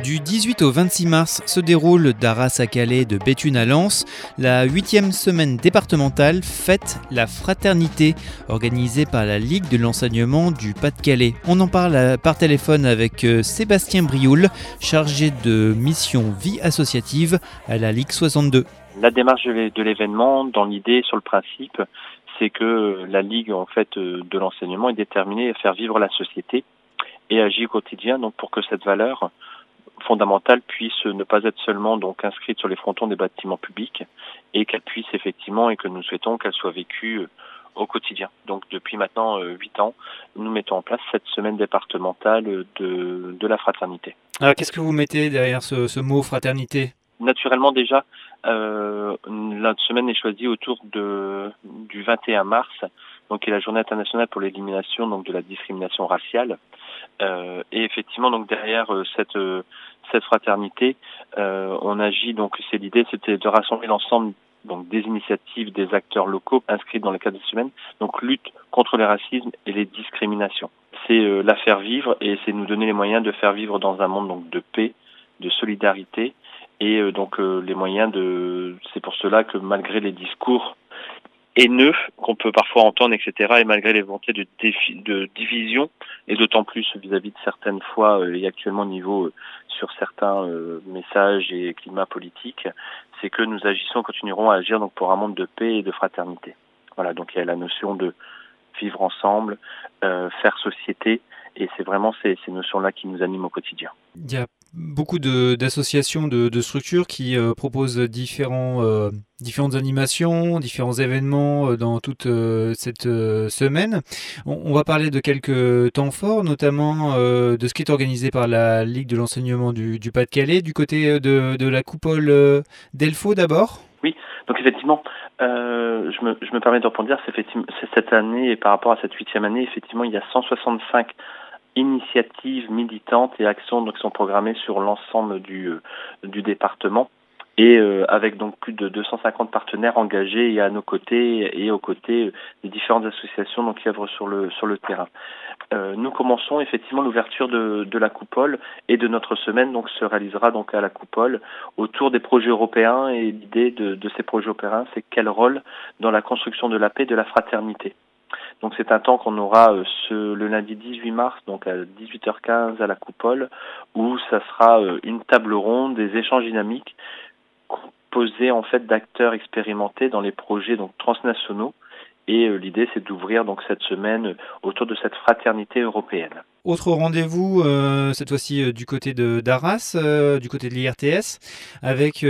Du 18 au 26 mars se déroule d'Arras à Calais, de Béthune à Lens, la 8e semaine départementale Fête la Fraternité, organisée par la Ligue de l'enseignement du Pas-de-Calais. On en parle par téléphone avec Sébastien Brioul, chargé de mission vie associative à la Ligue 62. La démarche de l'événement, dans l'idée, sur le principe, c'est que la Ligue de l'enseignement est déterminée à faire vivre la société et agir au quotidien donc pour que cette valeur fondamentale puisse ne pas être seulement donc inscrite sur les frontons des bâtiments publics et qu'elle puisse effectivement, et que nous souhaitons qu'elle soit vécue au quotidien. Donc depuis maintenant 8 ans, nous mettons en place cette semaine départementale de la fraternité. Alors qu'est-ce que vous mettez derrière ce mot fraternité ? Naturellement déjà, la semaine est choisie autour du 21 mars, donc qui est la journée internationale pour l'élimination donc de la discrimination raciale. Et effectivement donc derrière cette fraternité, on agit donc c'était de rassembler l'ensemble donc des initiatives des acteurs locaux inscrits dans le cadre de cette semaine, donc lutte contre les racismes et les discriminations. C'est la faire vivre et c'est nous donner les moyens de faire vivre dans un monde donc de paix, de solidarité. Et les moyens c'est pour cela que malgré les discours haineux qu'on peut parfois entendre, etc., et malgré les volontés de division, et d'autant plus vis-à-vis de certaines fois et actuellement au niveau sur certains messages et climats politiques, c'est que nous continuerons à agir donc pour un monde de paix et de fraternité. Voilà, donc il y a la notion de vivre ensemble, faire société, et c'est vraiment ces notions-là qui nous animent au quotidien. Il y a beaucoup d'associations, de structures qui proposent différentes animations, différents événements dans toute cette semaine. On va parler de quelques temps forts, notamment de ce qui est organisé par la Ligue de l'enseignement du Pas-de-Calais, du côté de la coupole d'Elfaux d'abord. Oui, donc effectivement, je me permets de rebondir, c'est cette année, et par rapport à cette 8e année, effectivement, il y a 165 initiatives militantes et actions qui sont programmées sur l'ensemble du département, et avec donc plus de 250 partenaires engagés et à nos côtés et aux côtés des différentes associations donc qui œuvrent sur le terrain. Nous commençons effectivement l'ouverture de la coupole, et de notre semaine donc se réalisera donc à la coupole autour des projets européens, et l'idée de ces projets européens, c'est quel rôle dans la construction de la paix et de la fraternité. Donc c'est un temps qu'on aura le lundi 18 mars, donc à 18h15 à la coupole, où ça sera une table ronde, des échanges dynamiques composés d'acteurs expérimentés dans les projets donc transnationaux. Et l'idée, c'est d'ouvrir donc cette semaine autour de cette fraternité européenne. Autre rendez-vous, cette fois-ci du côté d'Arras, du côté de l'IRTS, avec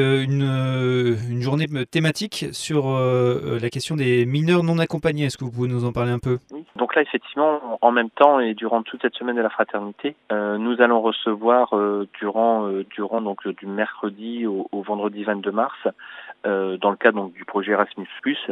une journée thématique sur la question des mineurs non accompagnés. Est-ce que vous pouvez nous en parler un peu ? Oui. Donc là, effectivement, en même temps et durant toute cette semaine de la fraternité, nous allons recevoir durant donc du mercredi au vendredi 22 mars, dans le cadre donc du projet Erasmus+,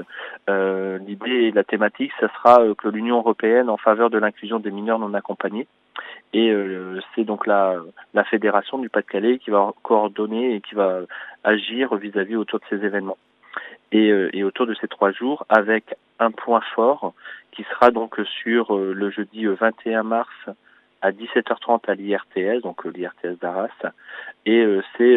l'idée et la thématique, ça sera que l'Union européenne en faveur de l'inclusion des mineurs non accompagnés. Et c'est donc la fédération du Pas-de-Calais qui va coordonner et qui va agir vis-à-vis autour de ces événements. Et autour de ces 3 jours, avec un point fort qui sera donc sur le jeudi 21 mars à 17h30 à l'IRTS, donc l'IRTS d'Arras. Et c'est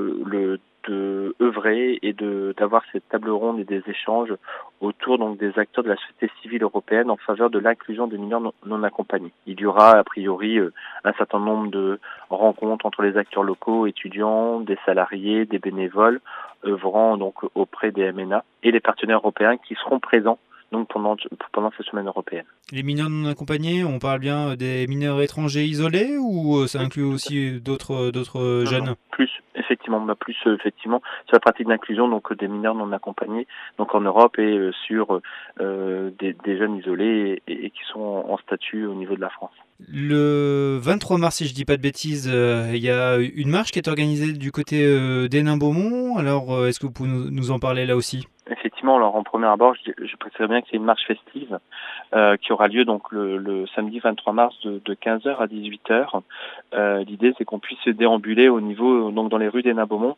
de œuvrer et d'avoir cette table ronde et des échanges autour donc des acteurs de la société civile européenne en faveur de l'inclusion des mineurs non accompagnés. Il y aura a priori un certain nombre de rencontres entre les acteurs locaux, étudiants, des salariés, des bénévoles œuvrant donc auprès des MNA et les partenaires européens qui seront présents donc pendant cette semaine européenne. Les mineurs non accompagnés, on parle bien des mineurs étrangers isolés, ou ça inclut aussi d'autres jeunes ? Non, plus sur la pratique d'inclusion donc des mineurs non accompagnés donc en Europe, et sur des jeunes isolés et qui sont en statut au niveau de la France. Le 23 mars, si je dis pas de bêtises, il y a une marche qui est organisée du côté d'Hénin-Beaumont. Alors, est-ce que vous pouvez nous en parler là aussi ? Effectivement, alors en premier abord, je précise bien que c'est une marche festive qui aura lieu donc le samedi 23 mars de 15h à 18h. L'idée, c'est qu'on puisse déambuler au niveau donc dans les rues d'Hénin-Beaumont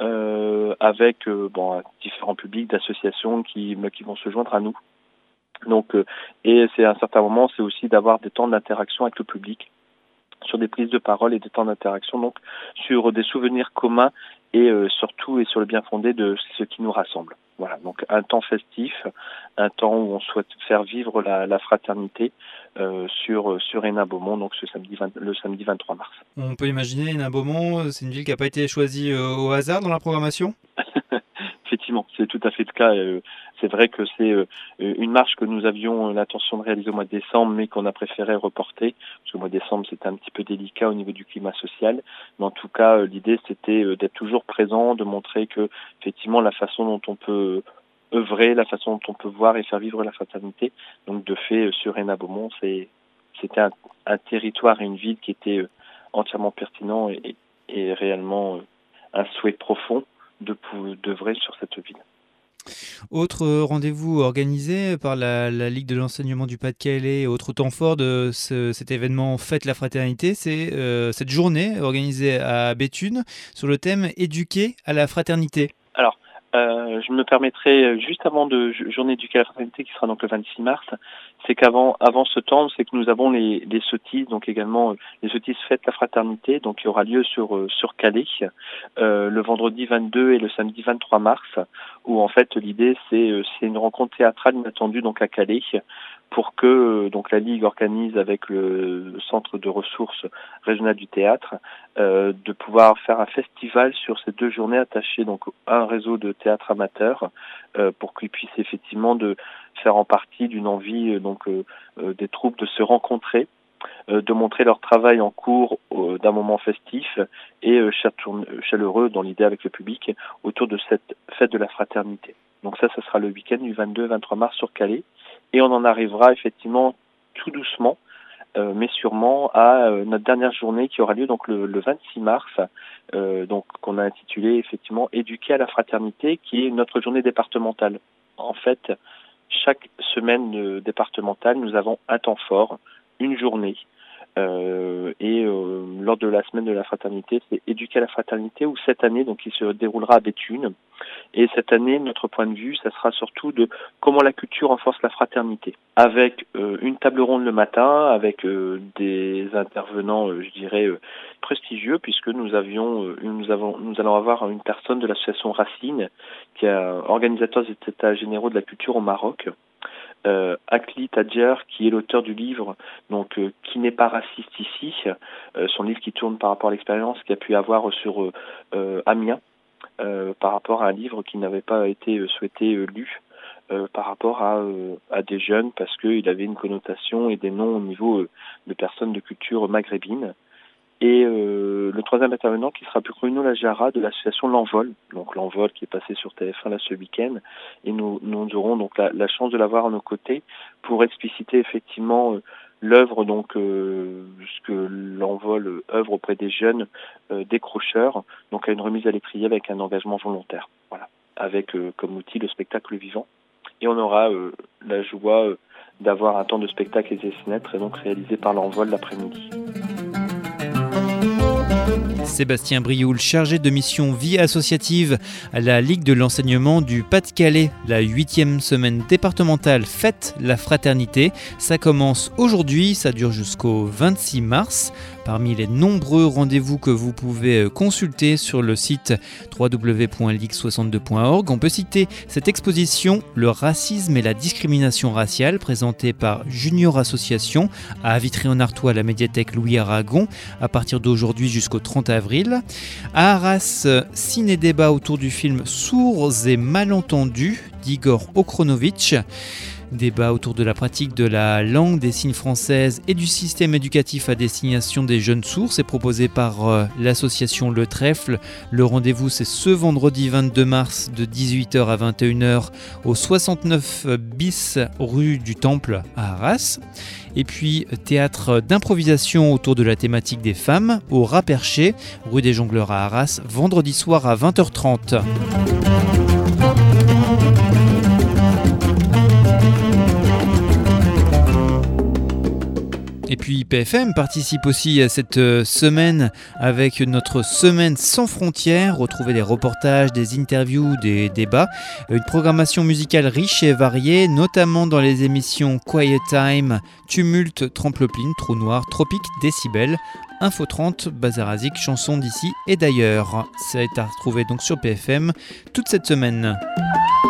avec différents publics d'associations qui vont se joindre à nous. Donc et c'est à un certain moment, c'est aussi d'avoir des temps d'interaction avec le public sur des prises de parole et des temps d'interaction, donc sur des souvenirs communs et surtout et sur le bien fondé de ce qui nous rassemble. Voilà, donc un temps festif, un temps où on souhaite faire vivre la fraternité sur Hénin-Beaumont, donc le samedi 23 mars. On peut imaginer Hénin-Beaumont, c'est une ville qui n'a pas été choisie au hasard dans la programmation ? Effectivement, c'est tout à fait le cas. C'est vrai que c'est une marche que nous avions l'intention de réaliser au mois de décembre, mais qu'on a préféré reporter, parce qu'au mois de décembre, c'était un petit peu délicat au niveau du climat social. Mais en tout cas, l'idée, c'était d'être toujours présent, de montrer que, effectivement, la façon dont on peut œuvrer, la façon dont on peut voir et faire vivre la fraternité. Donc, de fait, sur Hénin-Beaumont, c'était un territoire et une ville qui était entièrement pertinent et réellement un souhait profond d'œuvrer sur cette ville. Autre rendez-vous organisé par la Ligue de l'enseignement du Pas-de-Calais, autre temps fort de cet événement Fête la Fraternité, c'est cette journée organisée à Béthune sur le thème Éduquer à la fraternité. Alors, je me permettrai, juste avant de journée éduquée à la fraternité, qui sera donc le 26 mars, c'est qu'avant ce temps, c'est que nous avons les sottises, donc également les sottises Fête la Fraternité, donc qui aura lieu sur Calais, le vendredi 22 et le samedi 23 mars, où en fait l'idée c'est une rencontre théâtrale inattendue donc à Calais, pour que donc la Ligue organise avec le centre de ressources régional du théâtre de pouvoir faire un festival sur ces 2 journées attachées donc à un réseau de théâtre amateur pour qu'ils puissent effectivement de faire en partie d'une envie des troupes de se rencontrer, de montrer leur travail en cours d'un moment festif et chaleureux dans l'idée avec le public autour de cette fête de la fraternité. Donc ça sera le week-end du 22-23 mars sur Calais. Et on en arrivera effectivement tout doucement, mais sûrement à notre dernière journée qui aura lieu donc le 26 mars, donc qu'on a intitulé effectivement Éduquer à la fraternité, qui est notre journée départementale. En fait, chaque semaine départementale, nous avons un temps fort, une journée. Lors de la semaine de la fraternité, c'est Éduquer à la fraternité, où cette année, donc, qui se déroulera à Béthune. Et cette année, notre point de vue, ça sera surtout de comment la culture renforce la fraternité. Avec une table ronde le matin, avec des intervenants, je dirais, prestigieux, puisque nous allons avoir une personne de l'association Racine, qui est organisateur des états généraux de la culture au Maroc. Akli Tadjer, qui est l'auteur du livre donc Qui n'est pas raciste ici, son livre qui tourne par rapport à l'expérience qu'il a pu avoir sur Amiens, par rapport à un livre qui n'avait pas été souhaité lu par rapport à des jeunes, parce qu'il avait une connotation et des noms au niveau de personnes de culture maghrébine. Et le troisième intervenant qui sera Bruno Lajara de l'association L'Envol, donc L'Envol qui est passé sur TF1 là ce week-end, et nous aurons donc la chance de l'avoir à nos côtés pour expliciter effectivement l'œuvre, donc ce que L'Envol œuvre auprès des jeunes décrocheurs, donc à une remise à l'étrier avec un engagement volontaire, voilà, avec comme outil le spectacle vivant. Et on aura la joie d'avoir un temps de spectacle et essai-naître, et donc réalisé par L'Envol l'après-midi. Sébastien Brioul, chargé de mission vie associative à la Ligue de l'enseignement du Pas-de-Calais. La 8e semaine départementale Fête la Fraternité. Ça commence aujourd'hui, ça dure jusqu'au 26 mars. Parmi les nombreux rendez-vous que vous pouvez consulter sur le site www.ligue62.org, on peut citer cette exposition « Le racisme et la discrimination raciale » présentée par Junior Association à Vitry-en-Artois à la médiathèque Louis Aragon à partir d'aujourd'hui jusqu'au 30 avril. À Arras, ciné-débat autour du film « Sourds et malentendus » d'Igor Okronovitch. Débat autour de la pratique de la langue des signes française et du système éducatif à destination des jeunes sourds. C'est proposé par l'association Le Trèfle. Le rendez-vous, c'est ce vendredi 22 mars de 18h à 21h au 69 bis rue du Temple à Arras. Et puis, théâtre d'improvisation autour de la thématique des femmes au Rat Perché, rue des Jongleurs à Arras, vendredi soir à 20h30. Et puis PFM participe aussi à cette semaine avec notre semaine sans frontières. Retrouvez des reportages, des interviews, des débats. Une programmation musicale riche et variée, notamment dans les émissions Quiet Time, Tumulte, Tramplepline, Trou Noir, Tropique, Décibel. Info 30, Bazarazik, chansons d'ici et d'ailleurs. C'est à retrouver donc sur PFM toute cette semaine.